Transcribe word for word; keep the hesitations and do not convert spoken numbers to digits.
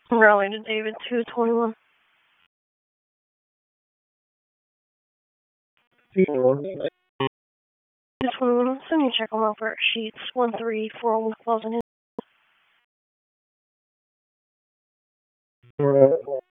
Raleigh to David, two twenty-one. two twenty-one, send me a check on my for sheets, one three four one thousand.